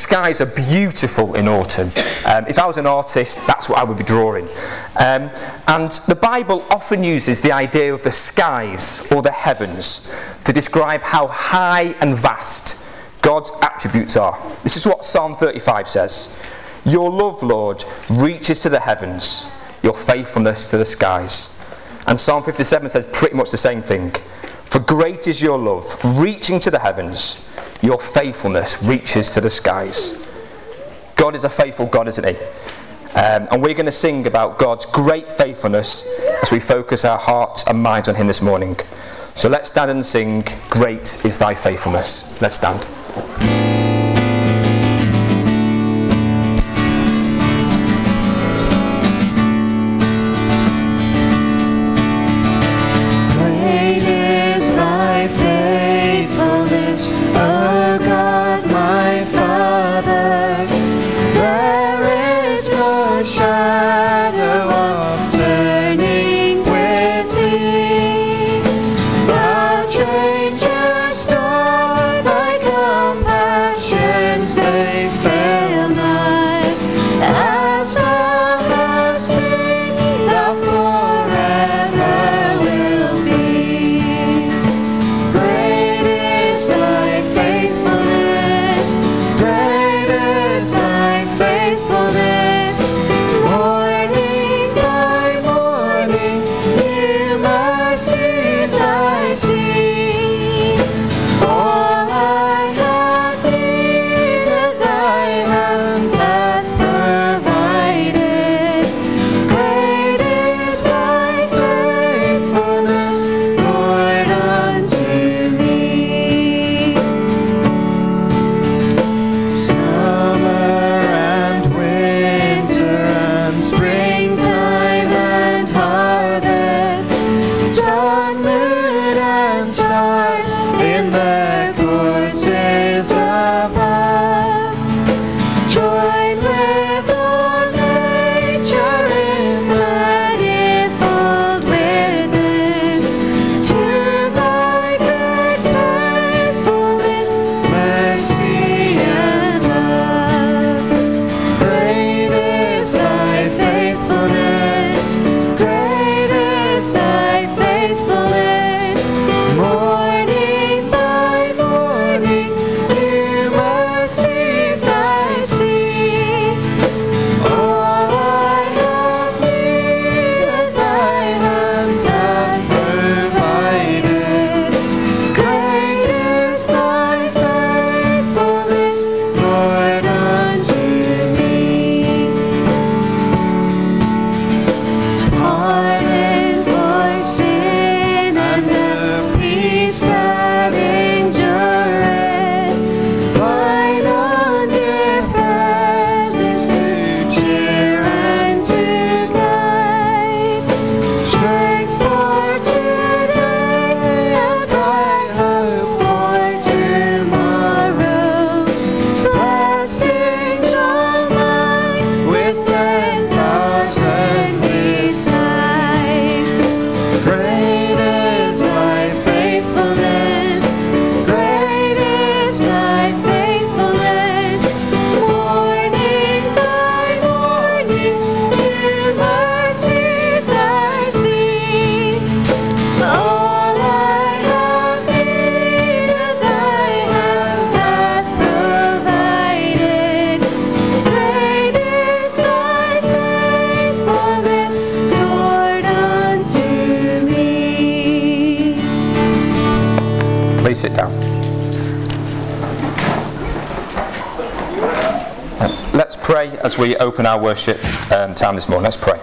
skies are beautiful in autumn. If I was an artist, that's what I would be drawing. And the Bible often uses the idea of the skies or the heavens to describe how high and vast God's attributes are. This is what Psalm 35 says. Your love, Lord, reaches to the heavens, your faithfulness to the skies. And Psalm 57 says pretty much the same thing. For great is your love, reaching to the heavens, your faithfulness reaches to the skies. God is a faithful God, isn't he? And we're going to sing about God's great faithfulness as we focus our hearts and minds on him this morning. So let's stand and sing, Great is thy faithfulness. Let's stand. Please sit down. Let's pray as we open our worship time this morning. Let's pray.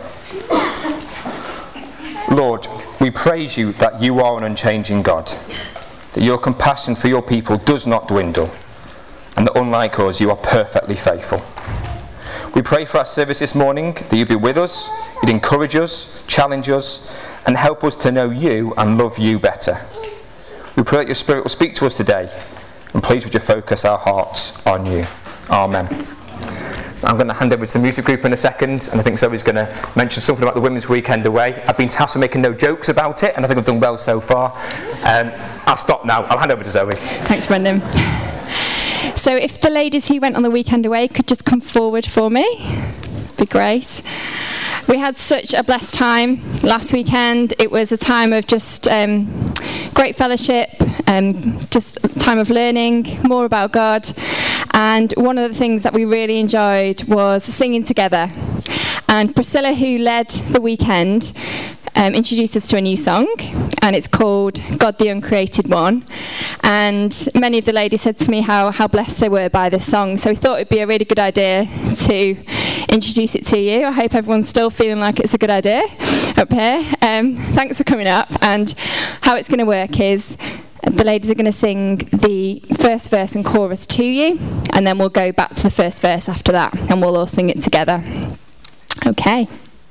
Lord, we praise you that you are an unchanging God, that your compassion for your people does not dwindle, and that unlike us, you are perfectly faithful. We pray for our service this morning, that you'd be with us, you'd encourage us, challenge us, and help us to know you and love you better. We pray that your Spirit will speak to us today, and please would you focus our hearts on you. Amen. I'm going to hand over to the music group in a second, and I think Zoe's going to mention something about the Women's Weekend away. I've been tasked with making no jokes about it, and I think I've done well so far. I'll stop now. I'll hand over to Zoe. Thanks, Brendan. So if the ladies who went on the weekend away could just come forward for me, be great. We had such a blessed time last weekend. It was a time of just great fellowship, just time of learning more about God. And one of the things that we really enjoyed was singing together. And Priscilla, who led the weekend, introduced us to a new song, and it's called God the Uncreated One. And many of the ladies said to me how blessed they were by this song, so we thought it'd be a really good idea to introduce it to you. I hope everyone's still feeling like it's a good idea up here. Thanks for coming up. And how it's going to work is the ladies are going to sing the first verse and chorus to you, and then we'll go back to the first verse after that, and we'll all sing it together. Okay.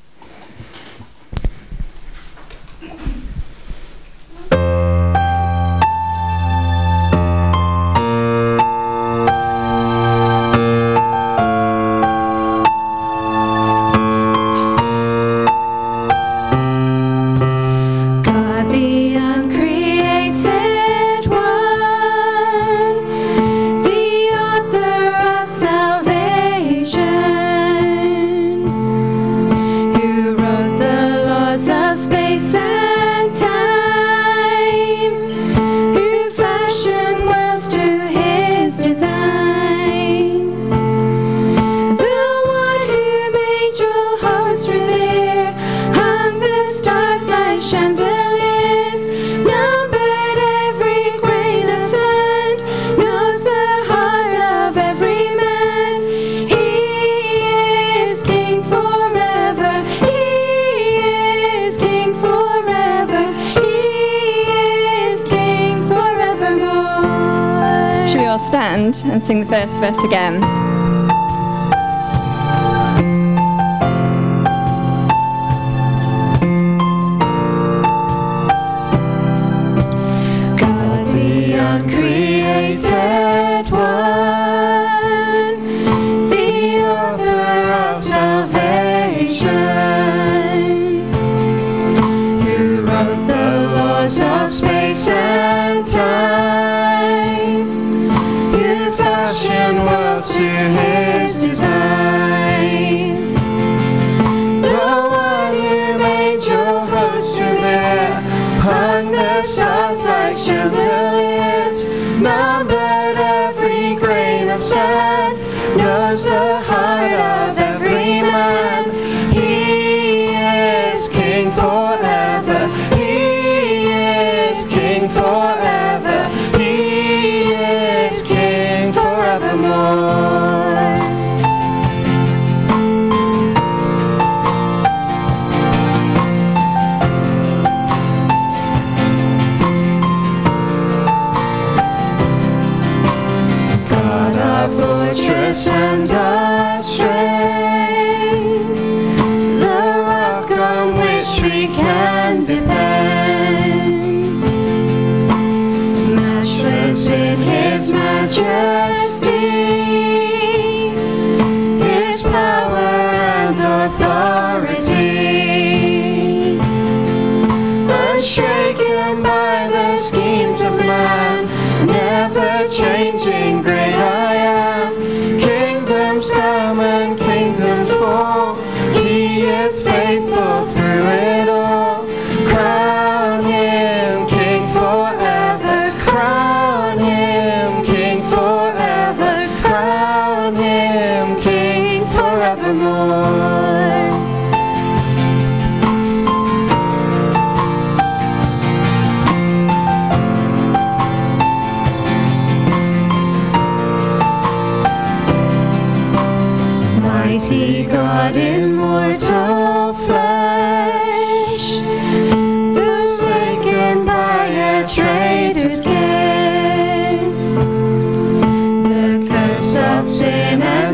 Stand and sing the first verse again. God the uncreated one, the author of salvation, who wrote the laws of space and time, worlds to his design. The one who made your host reveal, hung the stars like chandeliers, numbered every grain of sand, knows the heart of every man. He is King forever. He is King forever. He is King forevermore. God, our fortress and our strength, the rock on which we can depend, matchless in his majesty, his power and authority, unshaken by the schemes of man, never changing, great I am. Kingdoms come and kingdoms fall, he is faithful through it all. Crown him King forever, crown him King forever, crown him King forevermore. Mighty God, immortal flesh, forsaken by a traitor's kiss, the curse of sin and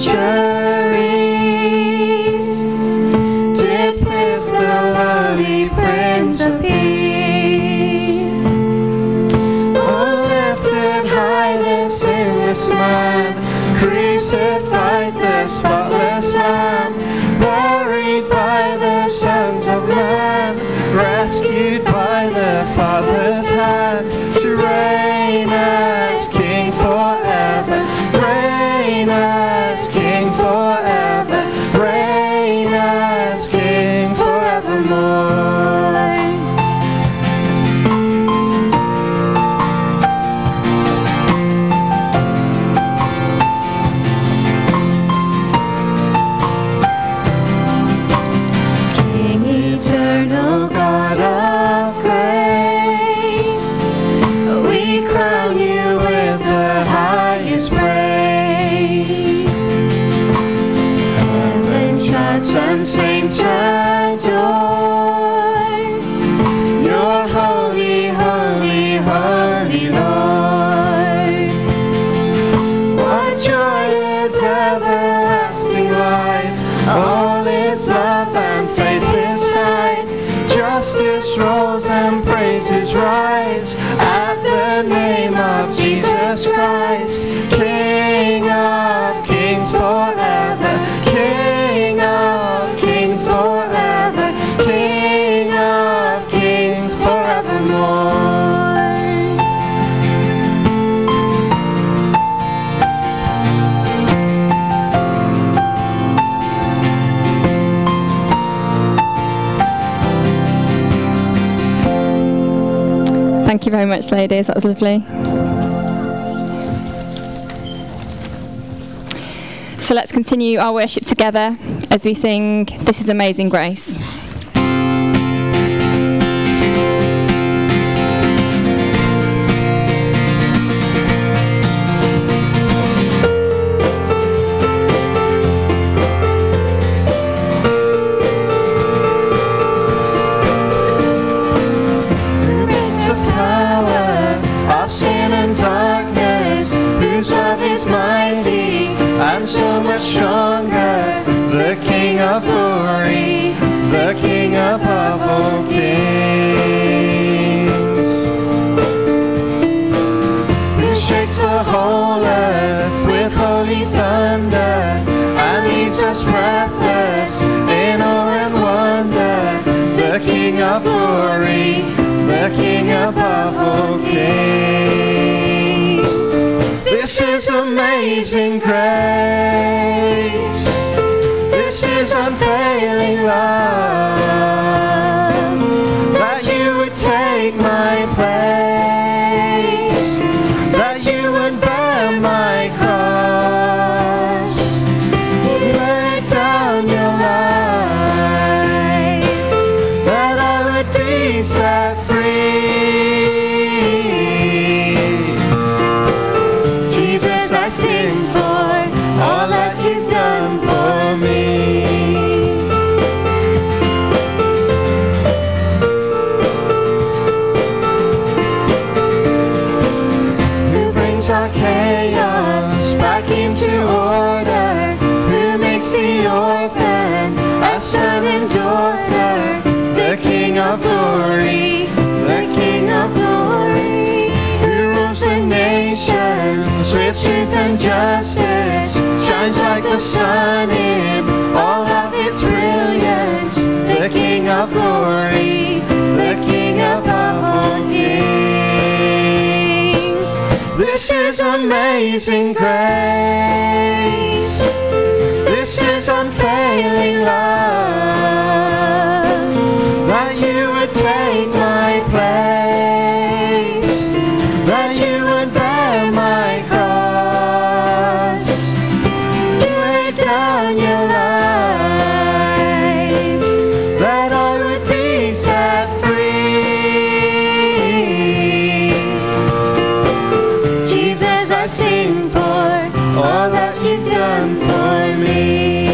centuries did pierce the lowly Prince of Peace. Oh, lifted high the sinless man, crucified the spotless Lamb, buried by the sons of man, rescued by the Father's hand, to reign as King forever. saints adore. You're holy, holy, holy, Lord. What joy is everlasting life. All is love and faith is sight. Justice rolls and praises rise at the name of Jesus Christ. King of kings forever, King of kings forever, King of kings forevermore. Thank you very much, ladies. That was lovely. So let's continue our worship together as we sing This Is Amazing Grace. And so much stronger, the King of glory, the King above all kings, who shakes the whole earth with holy thunder and leaves us breathless in awe and wonder, the King of glory, the King above all kings. This is amazing grace. This is unfailing love, that you would take my place, that you would bear my cross. You laid down your life, that I would be set free. Jesus, I sing for all that you've done for me. Who brings our chaos back into order, who makes the orphan a son and daughter, the King of glory, the King of glory, who rules the nations with truth and justice, shines like the sun in all of its brilliance, the King of glory, the King above all kings. This is amazing grace. This is unfailing love, that you would take my place, that you would bear my cross. You laid down your life, that I would be set free. Jesus, I sing for all that you've done for me.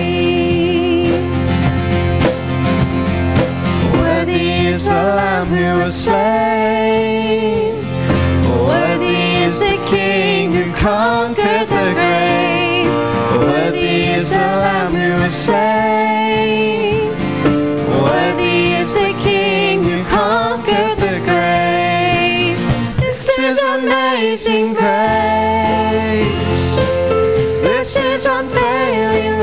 Worthy is the Lamb who was slain. Worthy is the King who conquered the grave. Worthy is the Lamb who was slain. Worthy is the King who conquered the grave. This is amazing grace. This is unfailing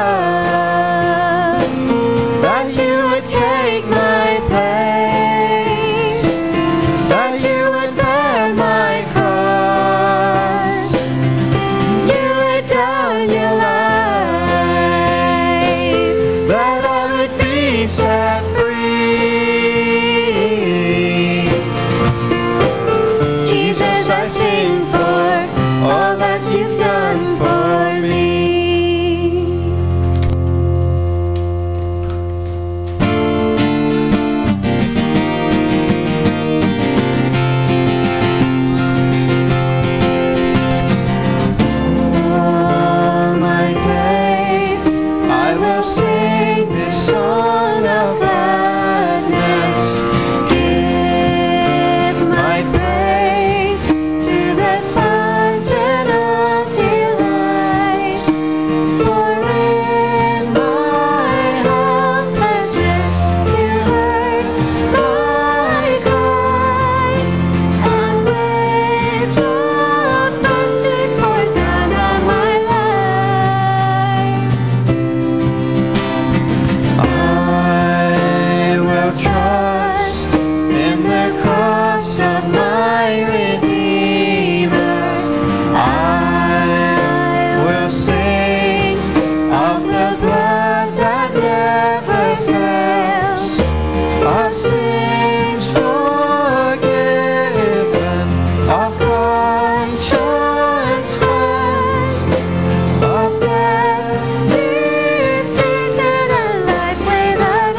love, that you would take my place, that you would bear my cross. You laid down your life, that I would be set free. Jesus, I sing for all that you've done for me. will sing of the blood that never fails, of sins forgiven, of conscience cleansed, of death defeated, and life without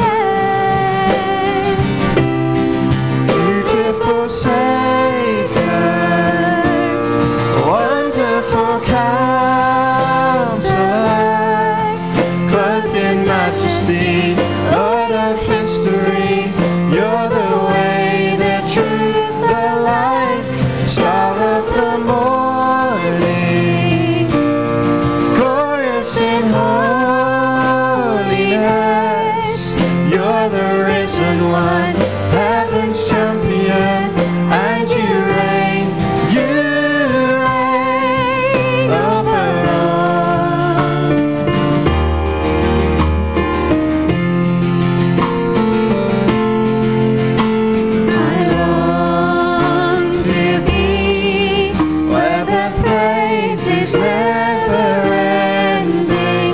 end. Beautiful Savior, wonderful Counselor, clothed in majesty, Lord of history, you're the way, the truth, the life, star of the morning, glorious in holiness, you're the risen one, heaven's champion, and you reign over all. I long to be where the praise is never ending,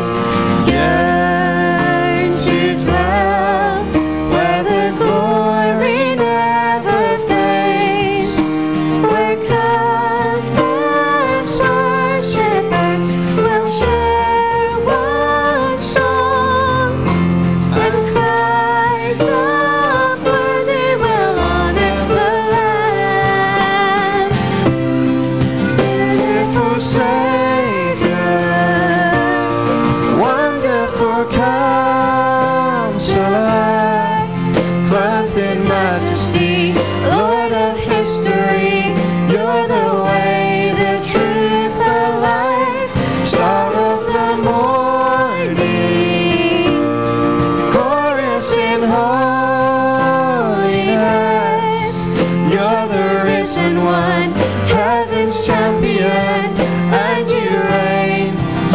yearn to dwell where the glory never fades, where countless worshippers will share one song, and cries of worthy will honor the Lamb. Beautiful Savior, wonderful Counselor, clothed in majesty, Lord of history, you're the way, the truth, the life, star of the morning, glorious in holiness, you're the risen one, heaven's champion, and you reign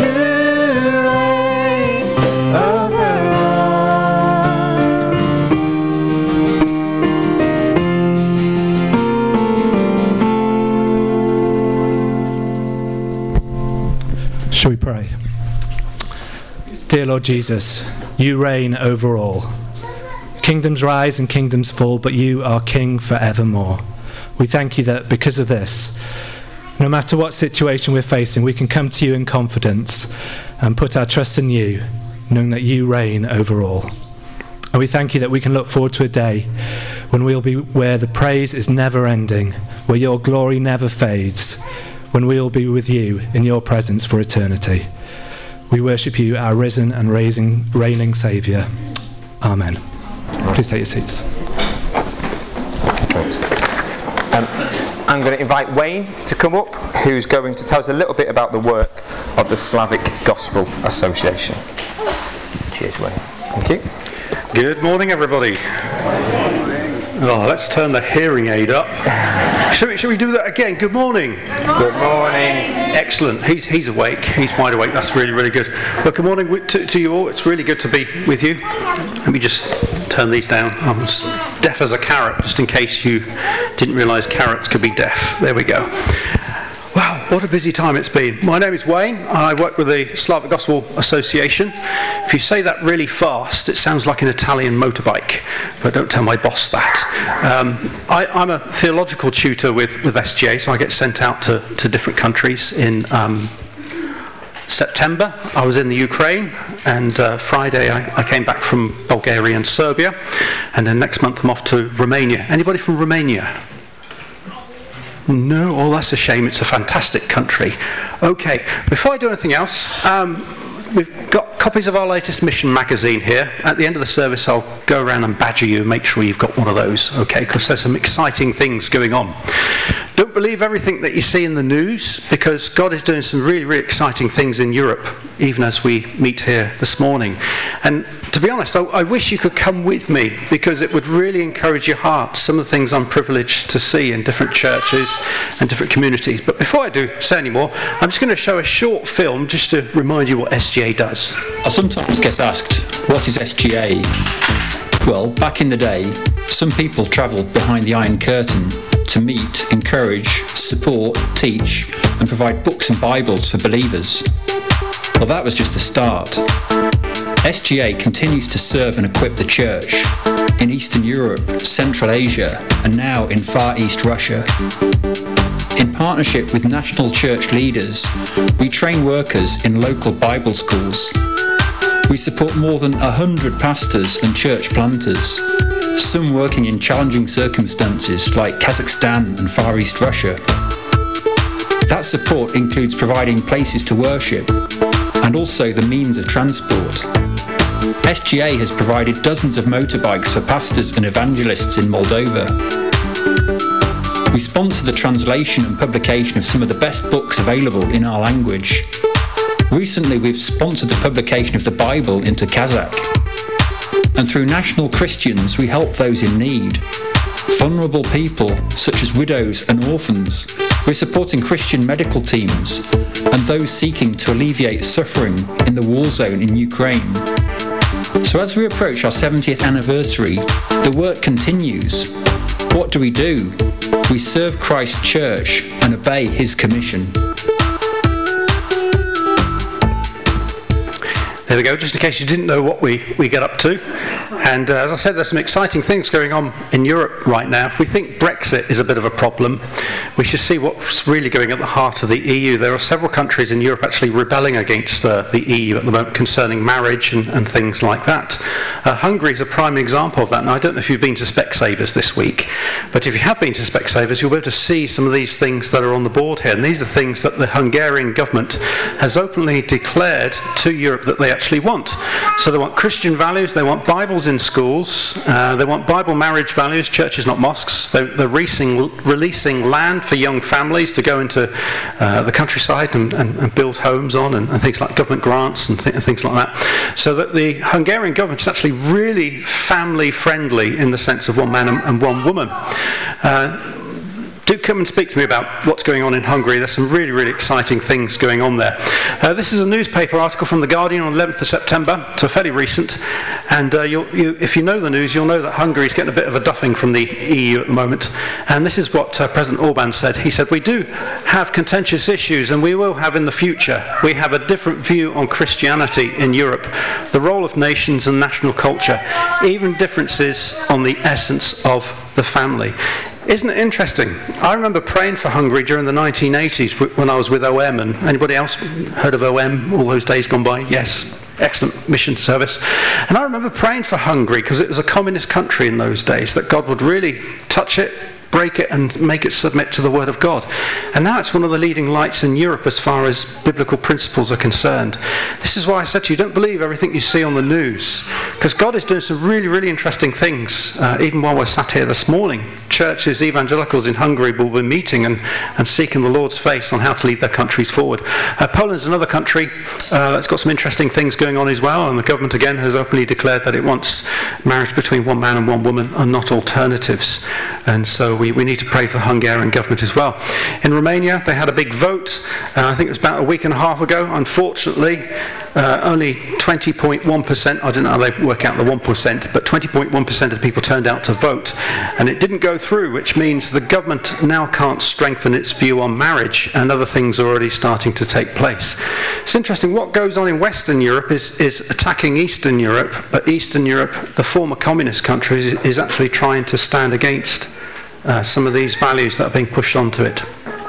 over all. Shall we pray? Dear Lord Jesus, you reign over all. Kingdoms rise and kingdoms fall, but you are King forevermore. We thank you that because of this, no matter what situation we're facing, we can come to you in confidence and put our trust in you, knowing that you reign over all. And we thank you that we can look forward to a day when we'll be where the praise is never ending, where your glory never fades, when we will be with you in your presence for eternity. We worship you, our risen and reigning Saviour. Amen. Please take your seats. I'm going to invite Wayne to come up, who's going to tell us a little bit about the work of the Slavic Gospel Association. Cheers, Wayne. Thank you. Good morning, everybody. Oh, let's turn the hearing aid up. Shall we do that again? Good morning. Good morning. Excellent. He's awake. He's wide awake. That's really, really good. Well, good morning to you all. It's really good to be with you. Let me just turn these down. I'm as deaf as a carrot, just in case you didn't realise carrots could be deaf. There we go. Wow, what a busy time it's been. My name is Wayne. I work with the Slavic Gospel Association. If you say that really fast, it sounds like an Italian motorbike, but don't tell my boss that. I'm a theological tutor with SGA, so I get sent out to different countries. In September, I was in the Ukraine, and Friday I came back from Bulgaria and Serbia, and then next month I'm off to Romania. Anybody from Romania? No? Oh, that's a shame. It's a fantastic country. Okay, before I do anything else, we've got copies of our latest mission magazine here. At the end of the service, I'll go around and badger you and make sure you've got one of those, okay, because there's some exciting things going on. Don't believe everything that you see in the news, because God is doing some really, really exciting things in Europe, even as we meet here this morning. And to be honest, I wish you could come with me, because it would really encourage your heart, some of the things I'm privileged to see in different churches and different communities. But before I do say any more, I'm just going to show a short film just to remind you what SGA does. I sometimes get asked, what is SGA? Well, back in the day, some people travelled behind the Iron Curtain to meet, encourage, support, teach, and provide books and Bibles for believers. Well, that was just the start. SGA continues to serve and equip the church in Eastern Europe, Central Asia, and now in Far East Russia. In partnership with national church leaders, we train workers in local Bible schools. We support more than 100 pastors and church planters, some working in challenging circumstances like Kazakhstan and Far East Russia. That support includes providing places to worship and also the means of transport. SGA has provided dozens of motorbikes for pastors and evangelists in Moldova. We sponsor the translation and publication of some of the best books available in our language. Recently, we've sponsored the publication of the Bible into Kazakh. And through National Christians, we help those in need. Vulnerable people, such as widows and orphans. We're supporting Christian medical teams and those seeking to alleviate suffering in the war zone in Ukraine. So as we approach our 70th anniversary, the work continues. What do? We serve Christ Church and obey His commission. There we go, just in case you didn't know what we get up to. And as I said, there's some exciting things going on in Europe right now. If we think Brexit is a bit of a problem, we should see what's really going at the heart of the EU. There are several countries in Europe actually rebelling against the EU at the moment concerning marriage and things like that. Hungary is a prime example of that. Now, I don't know if you've been to Specsavers this week, but if you have been to Specsavers, you'll be able to see some of these things that are on the board here. And these are things that the Hungarian government has openly declared to Europe that they actually want. So they want Christian values, they want Bibles in schools, they want Bible marriage values, churches not mosques, they're releasing land for young families to go into the countryside and build homes on, and things like government grants and things like that. So that the Hungarian government is actually really family friendly in the sense of one man and one woman. Do come and speak to me about what's going on in Hungary. There's some really, really exciting things going on there. This is a newspaper article from The Guardian on the 11th of September, so fairly recent. And if you know the news, you'll know that Hungary is getting a bit of a duffing from the EU at the moment. And this is what President Orban said. He said, "We do have contentious issues, and we will have in the future. We have a different view on Christianity in Europe, the role of nations and national culture, even differences on the essence of the family." Isn't it interesting? I remember praying for Hungary during the 1980s when I was with OM. And anybody else heard of OM, all those days gone by? Yes, excellent mission service. And I remember praying for Hungary because it was a communist country in those days, that God would really touch it, break it, and make it submit to the Word of God. And now it's one of the leading lights in Europe as far as biblical principles are concerned. This is why I said to you, don't believe everything you see on the news, because God is doing some really, really interesting things. Even while we're sat here this morning, churches, evangelicals in Hungary will be meeting and seeking the Lord's face on how to lead their countries forward. Poland's another country that's got some interesting things going on as well, and the government again has openly declared that it wants marriage between one man and one woman and not alternatives. And so we need to pray for the Hungarian government as well. In Romania, they had a big vote. I think it was about a week and a half ago. Unfortunately, only 20.1%, I don't know how they work out the 1%, but 20.1% of the people turned out to vote. And it didn't go through, which means the government now can't strengthen its view on marriage, and other things are already starting to take place. It's interesting, what goes on in Western Europe is attacking Eastern Europe, but Eastern Europe, the former communist countries, is actually trying to stand against some of these values that are being pushed onto it.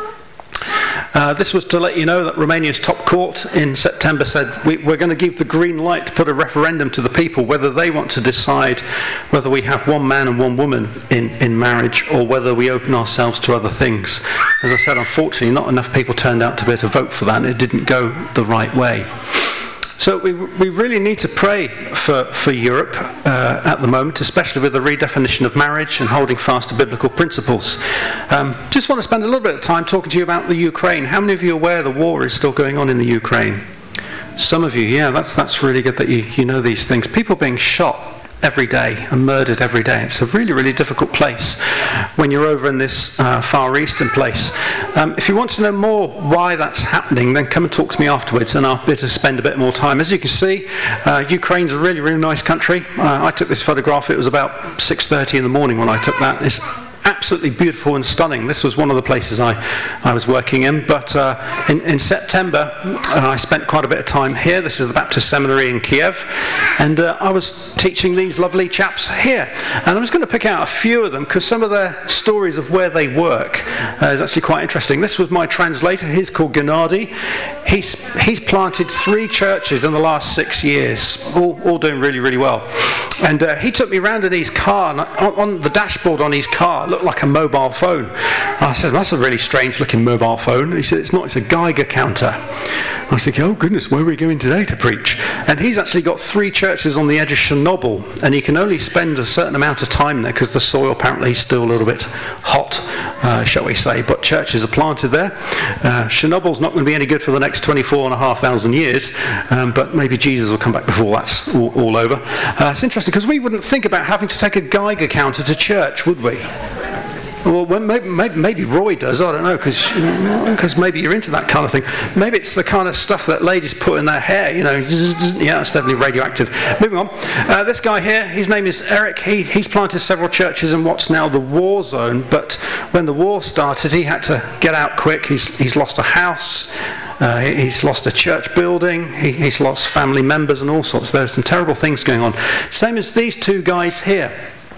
This was to let you know that Romania's top court in September said we're going to give the green light to put a referendum to the people whether they want to decide whether we have one man and one woman in marriage or whether we open ourselves to other things. As I said, unfortunately, not enough people turned out to be able to vote for that, and it didn't go the right way. So we really need to pray for Europe at the moment, especially with the redefinition of marriage and holding fast to biblical principles. Just want to spend a little bit of time talking to you about the Ukraine. How many of you are aware the war is still going on in the Ukraine? Some of you, yeah, that's really good that you know these things. People being shot every day and murdered every day. It's a really, really difficult place when you're over in this Far Eastern place. If you want to know more why that's happening, then come and talk to me afterwards and I'll be able to spend a bit more time. As you can see, Ukraine's a really, really nice country. I took this photograph. It was about 6:30 in the morning when I took that. It's absolutely beautiful and stunning. This was one of the places I was working in, but in September I spent quite a bit of time here. This is the Baptist Seminary in Kiev, and I was teaching these lovely chaps here. And I'm just going to pick out a few of them because some of their stories of where they work is actually quite interesting. This was my translator. He's called Gennady. He's planted 3 churches in the last 6 years, all doing really, really well. And he took me around in his car, and on the dashboard on his car, it looked like a mobile phone. And I said, that's a really strange looking mobile phone. And he said, it's not, it's a Geiger counter. I was thinking, oh goodness, where are we going today to preach? And he's actually got 3 churches on the edge of Chernobyl, and he can only spend a certain amount of time there because the soil apparently is still a little bit hot, shall we say, but churches are planted there. Chernobyl's not going to be any good for the next 24,500 years, but maybe Jesus will come back before that's all over. It's interesting because we wouldn't think about having to take a Geiger counter to church, would we? Well, maybe Roy does, I don't know, because maybe you're into that kind of thing. Maybe it's the kind of stuff that ladies put in their hair, you know. Yeah, it's definitely radioactive. Moving on. This guy here, his name is Eric. He's planted several churches in what's now the war zone, but when the war started, he had to get out quick. He's lost a house. He's lost a church building. He's lost family members and all sorts. There's some terrible things going on. Same as these 2 guys here.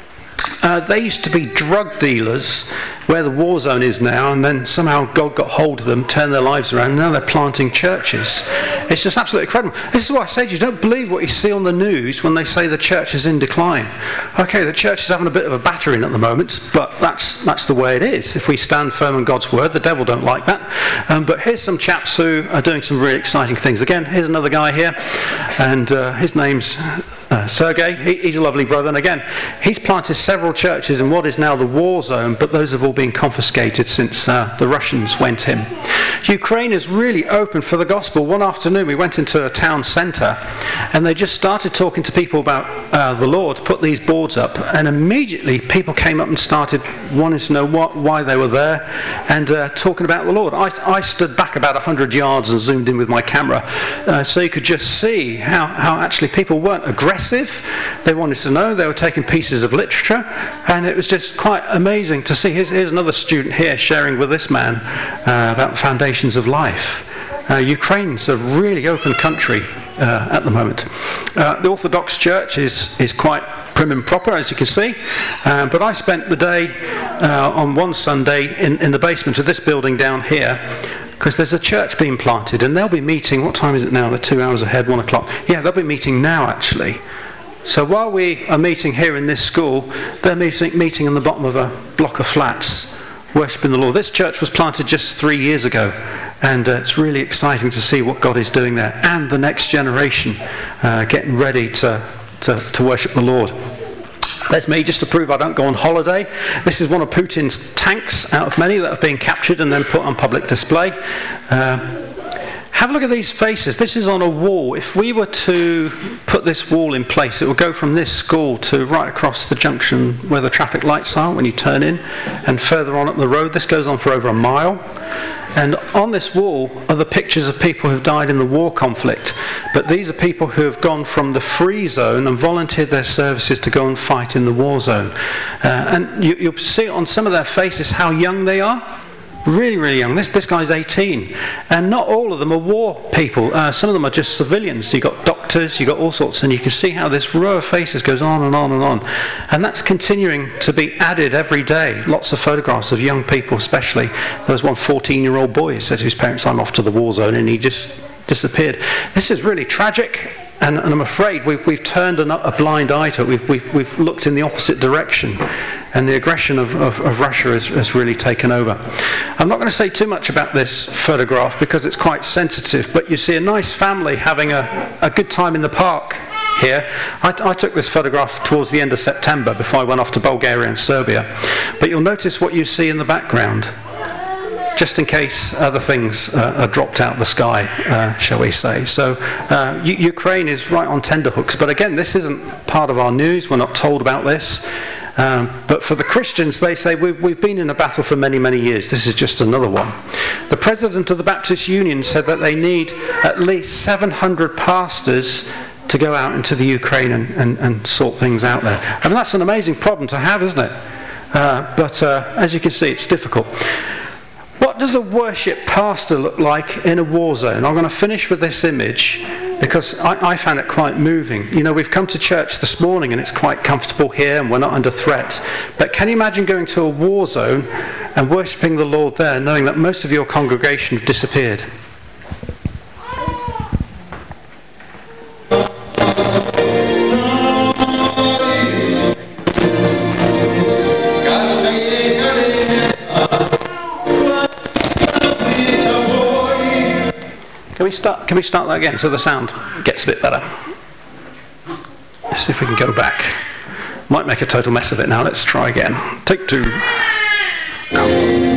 They used to be drug dealers where the war zone is now, and then somehow God got hold of them, turned their lives around, and now they're planting churches. It's just absolutely incredible. This is why I say to you, don't believe what you see on the news when they say the church is in decline. Okay, the church is having a bit of a battering at the moment, but that's the way it is. If we stand firm in God's word, the devil don't like that. But here's some chaps who are doing some really exciting things. Again, here's another guy here, and his name's Sergei. He's a lovely brother, and again, he's planted several churches in what is now the war zone, but those have all been confiscated since the Russians went in. Ukraine is really open for the gospel. One afternoon we went into a town centre, and they just started talking to people about the Lord, put these boards up, and immediately people came up and started wanting to know why they were there, and talking about the Lord. I stood back about 100 yards and zoomed in with my camera, so you could just see how actually people weren't aggressive. They wanted to know. They were taking pieces of literature, and it was just quite amazing to see. Here's another student here sharing with this man about the foundations of life. Ukraine's a really open country at the moment. The Orthodox Church is quite prim and proper, as you can see, but I spent the day on one Sunday in the basement of this building down here, because there's a church being planted, and they'll be meeting. What time is it now? They're 2 hours ahead, 1 o'clock. Yeah, they'll be meeting now, actually. So while we are meeting here in this school, they're meeting in the bottom of a block of flats, worshipping the Lord. This church was planted just 3 years ago, and it's really exciting to see what God is doing there, and the next generation getting ready to worship the Lord. There's me, just to prove I don't go on holiday. This is one of Putin's tanks out of many that have been captured and then put on public display. Have a look at these faces. This is on a wall. If we were to put this wall in place, it would go from this school to right across the junction where the traffic lights are when you turn in, and further on up the road. This goes on for over a mile. And on this wall are the pictures of people who've died in the war conflict. But these are people who have gone from the free zone and volunteered their services to go and fight in the war zone. And you'll see on some of their faces how young they are. Really, really young. This guy's 18. And not all of them are war people. Some of them are just civilians. You've got doctors, you've got all sorts, and you can see how this row of faces goes on and on and on. And that's continuing to be added every day. Lots of photographs of young people especially. There was one 14-year-old boy who said to his parents, I'm off to the war zone, and he just disappeared. This is really tragic. And I'm afraid we've turned a blind eye to it. We've looked in the opposite direction, and the aggression of Russia has really taken over. I'm not going to say too much about this photograph because it's quite sensitive, but you see a nice family having a good time in the park here. I took this photograph towards the end of September before I went off to Bulgaria and Serbia. But you'll notice what you see in the background, just in case other things are dropped out of the sky, shall we say. So Ukraine is right on tenterhooks. But again, this isn't part of our news. We're not told about this. But for the Christians, they say we've been in a battle for many, many years. This is just another one. The president of the Baptist Union said that they need at least 700 pastors to go out into the Ukraine and sort things out there. I mean, that's an amazing problem to have, isn't it? but as you can see, it's difficult. What does a worship pastor look like in a war zone? I'm going to finish with this image because I found it quite moving. You know, we've come to church this morning and it's quite comfortable here and we're not under threat. But can you imagine going to a war zone and worshipping the Lord there, knowing that most of your congregation have disappeared? Can we start that again so the sound gets a bit better? Let's see if we can go back. Might make a total mess of it now. Let's try again. Take 2. Go.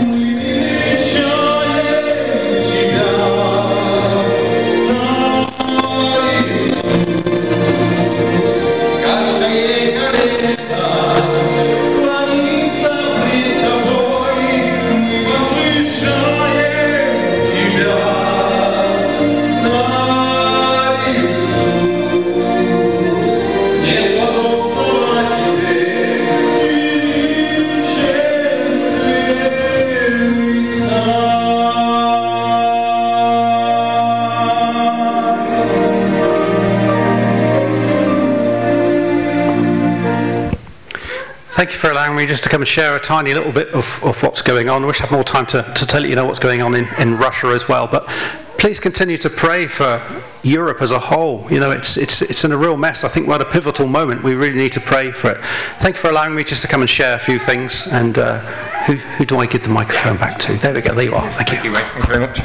Thank you for allowing me just to come and share a tiny little bit of what's going on. I wish I had more time to tell you what's going on in Russia as well. But please continue to pray for Europe as a whole. You know, it's in a real mess. I think we're at a pivotal moment. We really need to pray for it. Thank you for allowing me just to come and share a few things. And who do I give the microphone back to? There we go. There you are. Thank you. Thank you, Ray. Thank you very much.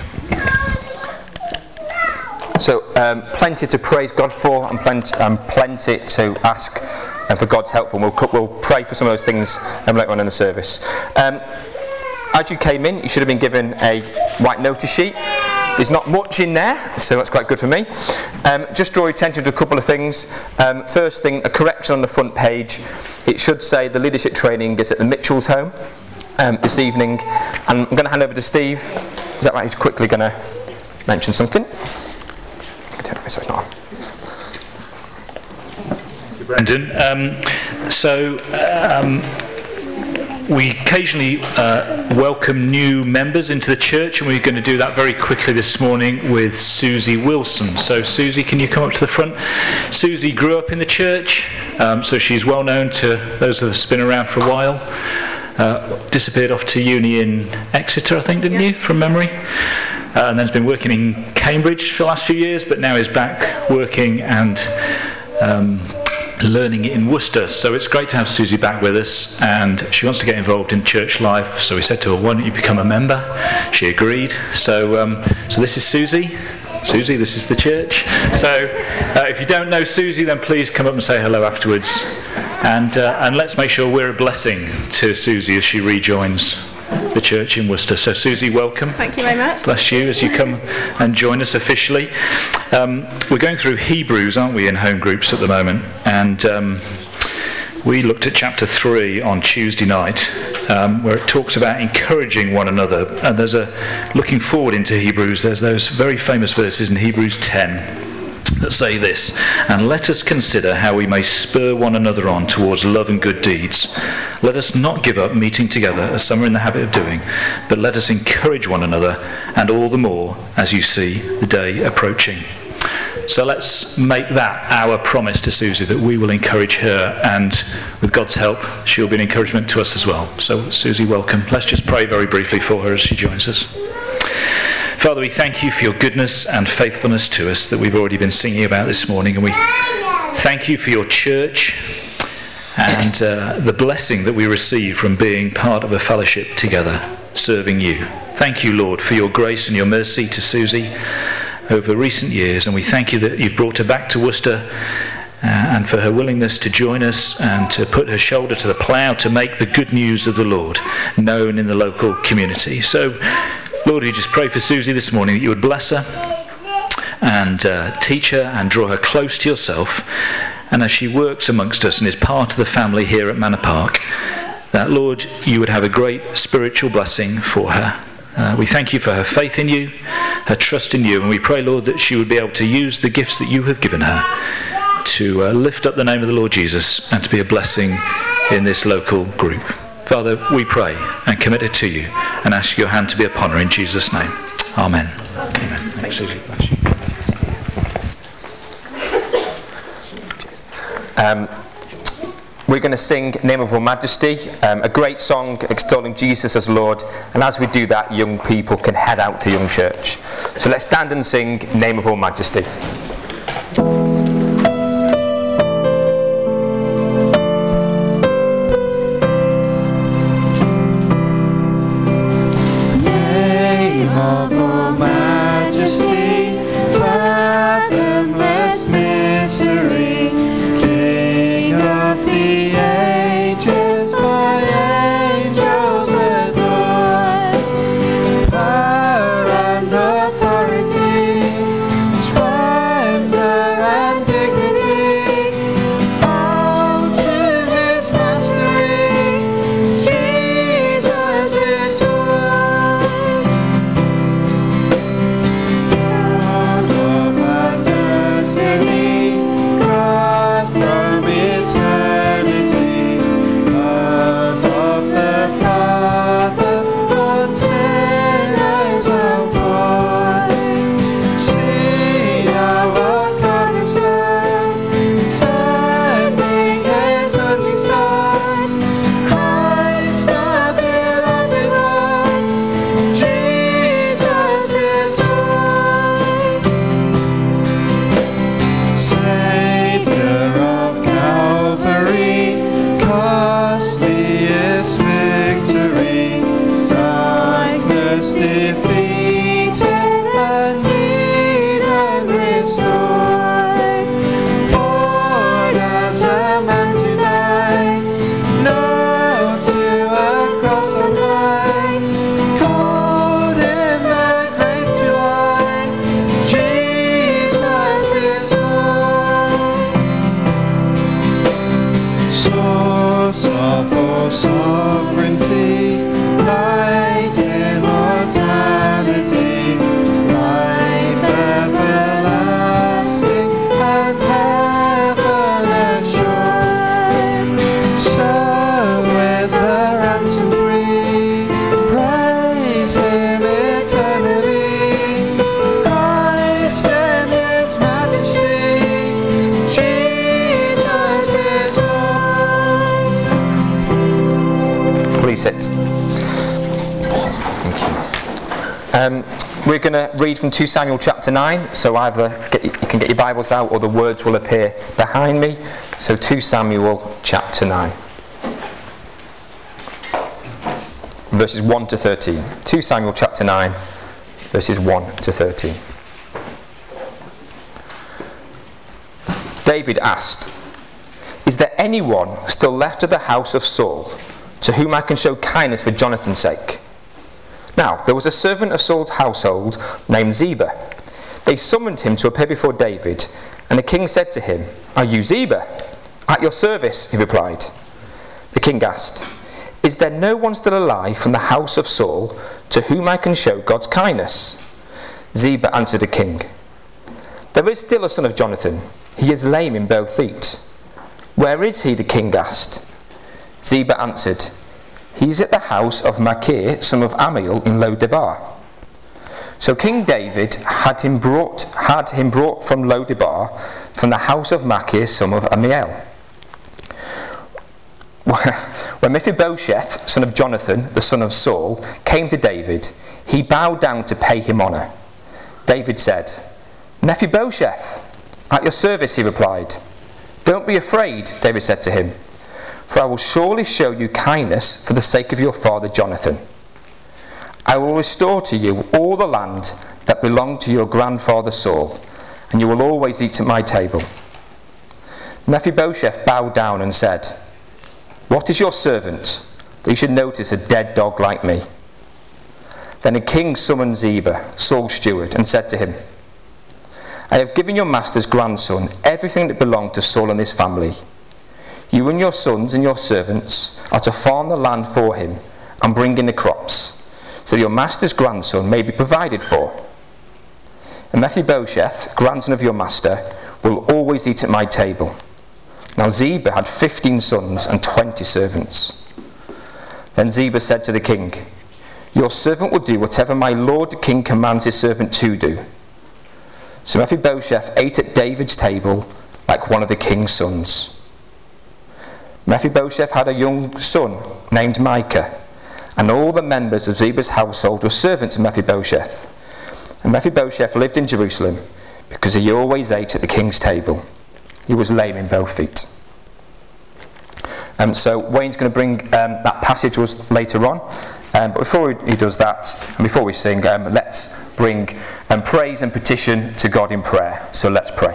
So, plenty to praise God for and plenty to ask for God's help. And we'll pray for some of those things later on in the service. As you came in, you should have been given a white notice sheet. There's not much in there, so that's quite good for me. Just draw your attention to a couple of things. First thing, a correction on the front page. It should say the leadership training is at the Mitchell's home this evening. And I'm going to hand over to Steve. Is that right? He's quickly going to mention something. So it's not on. Brendan. We occasionally welcome new members into the church, and we're going to do that very quickly this morning with Susie Wilson. So Susie, can you come up to the front? Susie grew up in the church, so she's well known to those of us who've been around for a while. Disappeared off to uni in Exeter, I think, didn't you, from memory? And then's been working in Cambridge for the last few years, but now is back working and learning in Worcester. So it's great to have Susie back with us, and she wants to get involved in church life. So we said to her, why don't you become a member? She agreed. So this is Susie. Susie, this is the church. So if you don't know Susie, then please come up and say hello afterwards. And let's make sure we're a blessing to Susie as she rejoins the church in Worcester. So Susie, welcome. Thank you very much. Bless you as you come and join us officially. We're going through Hebrews, aren't we, in home groups at the moment? And we looked at chapter 3 on Tuesday night, where it talks about encouraging one another. And there's looking forward into Hebrews, there's those very famous verses in Hebrews 10 that say this: and let us consider how we may spur one another on towards love and good deeds. Let us not give up meeting together as some are in the habit of doing, but let us encourage one another, and all the more as you see the day approaching. So let's make that our promise to Susie, that we will encourage her, and with God's help she'll be an encouragement to us as well. So Susie, welcome. Let's just pray very briefly for her as she joins us. Father, we thank you for your goodness and faithfulness to us that we've already been singing about this morning, and we thank you for your church and the blessing that we receive from being part of a fellowship together, serving you. Thank you, Lord, for your grace and your mercy to Susie over recent years, and we thank you that you've brought her back to Worcester and for her willingness to join us and to put her shoulder to the plough to make the good news of the Lord known in the local community. So Lord, we just pray for Susie this morning that you would bless her and teach her and draw her close to yourself. And as she works amongst us and is part of the family here at Manor Park, that, Lord, you would have a great spiritual blessing for her. We thank you for her faith in you, her trust in you, and we pray, Lord, that she would be able to use the gifts that you have given her to lift up the name of the Lord Jesus and to be a blessing in this local group. Father, we pray and commit it to you and ask your hand to be upon her in Jesus' name. Amen. Amen. Thanks, Susie. Bless you. We're going to sing Name of Your Majesty, a great song extolling Jesus as Lord, and as we do that, young people can head out to Young Church. So let's stand and sing Name of Your Majesty. Name of Your Majesty, fathomless mystery, King of the ages, by angels adored, power and authority, splendor and dignity, bow to his mastery, Jesus is Lord. God of our destiny, God from eternity, love of the Father, Lord sinners abhorred. See now what God has done, sending his only Son, Christ the beloved one, Jesus is Lord. Savior of Calvary, costliest victory, darkness defeated and Eden restored, born as a man to die, nailed to a cross on high, cold in the grave to lie, Jesus is Lord. Source of all sovereignty, light immortality, life everlasting and heaven assured. So with the ransomed we praise him eternally, Christ in his majesty, Jesus is Lord. Please sit. Thank you. We're going to read from 2 Samuel chapter 9, so either you can get your Bibles out or the words will appear behind me. So 2 Samuel chapter 9, verses 1 to 13. 2 Samuel chapter 9, verses 1 to 13. David asked, "Is there anyone still left of the house of Saul, to whom I can show kindness for Jonathan's sake?" Now, there was a servant of Saul's household named Ziba. They summoned him to appear before David, and the king said to him, "Are you Ziba?" "At your service," he replied. The king asked, "Is there no one still alive from the house of Saul, to whom I can show God's kindness?" Ziba answered the king, "There is still a son of Jonathan. He is lame in both feet." "Where is he?" the king asked. Ziba answered, "He is at the house of Machir, son of Ammiel, in Lo-debar." So King David had him brought from Lo-debar, from the house of Machir, son of Ammiel. When Mephibosheth, son of Jonathan, the son of Saul, came to David, he bowed down to pay him honour. David said, "Mephibosheth." "At your service," he replied. "Don't be afraid," David said to him, "for I will surely show you kindness for the sake of your father Jonathan. I will restore to you all the land that belonged to your grandfather Saul, and you will always eat at my table." Mephibosheth bowed down and said, "What is your servant, that you should notice a dead dog like me?" Then the king summoned Ziba, Saul's steward, and said to him, "I have given your master's grandson everything that belonged to Saul and his family. You and your sons and your servants are to farm the land for him and bring in the crops, so that your master's grandson may be provided for. And Mephibosheth, grandson of your master, will always eat at my table." Now Ziba had 15 sons and 20 servants. Then Ziba said to the king, "Your servant will do whatever my lord the king commands his servant to do." So Mephibosheth ate at David's table like one of the king's sons. Mephibosheth had a young son named Micah, and all the members of Ziba's household were servants of Mephibosheth. And Mephibosheth lived in Jerusalem because he always ate at the king's table. He was lame in both feet. So Wayne's going to bring that passage to us later on. But before he does that, and before we sing, let's bring praise and petition to God in prayer. So let's pray.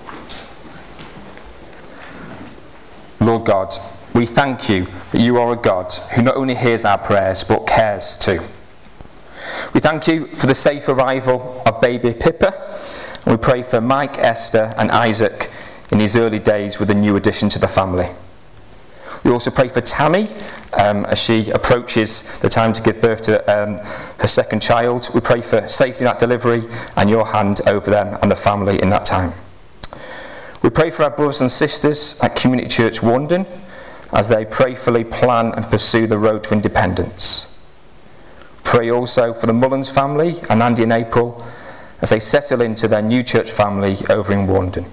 Lord God, we thank you that you are a God who not only hears our prayers but cares too. We thank you for the safe arrival of baby Pippa, and we pray for Mike, Esther and Isaac in these early days with a new addition to the family. We also pray for Tammy as she approaches the time to give birth to her second child. We pray for safety in that delivery and your hand over them and the family in that time. We pray for our brothers and sisters at Community Church Warndon as they prayerfully plan and pursue the road to independence. Pray also for the Mullins family and Andy and April as they settle into their new church family over in Warndon.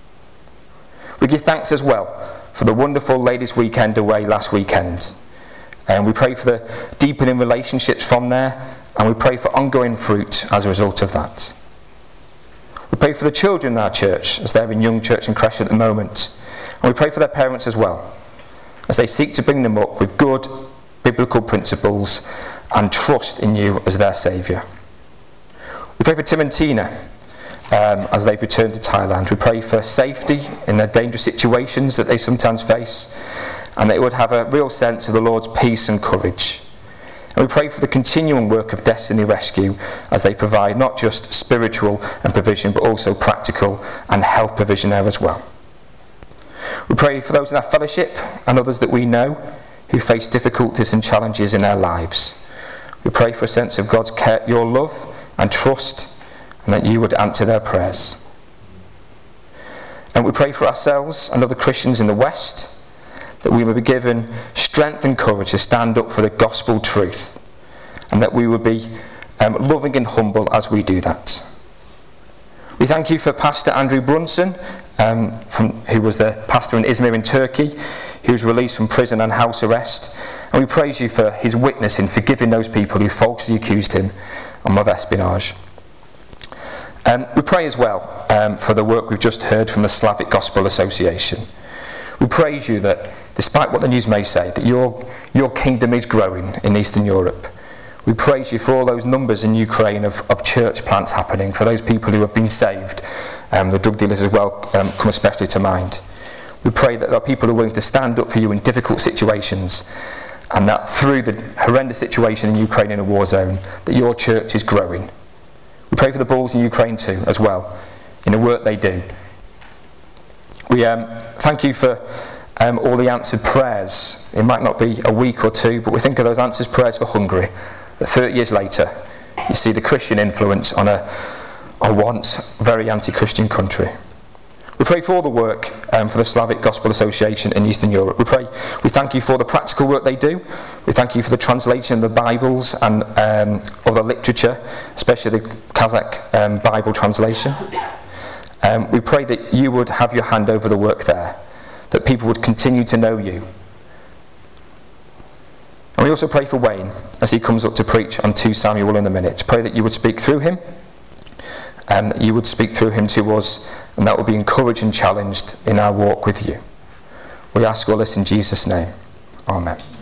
We give thanks as well for the wonderful ladies' weekend away last weekend. And we pray for the deepening relationships from there, and we pray for ongoing fruit as a result of that. We pray for the children in our church as they're in Young Church and Creche at the moment. And we pray for their parents as well, as they seek to bring them up with good biblical principles and trust in you as their saviour. We pray for Tim and Tina as they've returned to Thailand. We pray for safety in the dangerous situations that they sometimes face, and they would have a real sense of the Lord's peace and courage. And we pray for the continuing work of Destiny Rescue as they provide not just spiritual and provision but also practical and health provision there as well. We pray for those in our fellowship and others that we know who face difficulties and challenges in their lives. We pray for a sense of God's care, your love and trust, and that you would answer their prayers. And we pray for ourselves and other Christians in the West, that we will be given strength and courage to stand up for the gospel truth, and that we will be loving and humble as we do that. We thank you for Pastor Andrew Brunson, who was the pastor in Izmir in Turkey, who was released from prison and house arrest, and we praise you for his witness in forgiving those people who falsely accused him of espionage. We pray as well for the work we've just heard from the Slavic Gospel Association. We praise you that, despite what the news may say, that your kingdom is growing in Eastern Europe. We praise you for all those numbers in Ukraine of church plants happening, for those people who have been saved. The drug dealers as well come especially to mind. We pray that there are people who are willing to stand up for you in difficult situations, and that through the horrendous situation in Ukraine in a war zone, that your church is growing. We pray for the Bulls in Ukraine too, as well, in the work they do. We thank you for all the answered prayers. It might not be a week or two, but we think of those answered prayers for Hungary, that 30 years later, you see the Christian influence on a once very anti-Christian country. We pray for all the work for the Slavic Gospel Association in Eastern Europe. We thank you for the practical work they do. We thank you for the translation of the Bibles and of the literature, especially the Kazakh Bible translation. We pray that you would have your hand over the work there, that people would continue to know you. And we also pray for Wayne as he comes up to preach on 2 Samuel in a minute. Pray that you would speak through him, and that you would speak through him to us, and that will be encouraged and challenged in our walk with you. We ask all this in Jesus' name. Amen.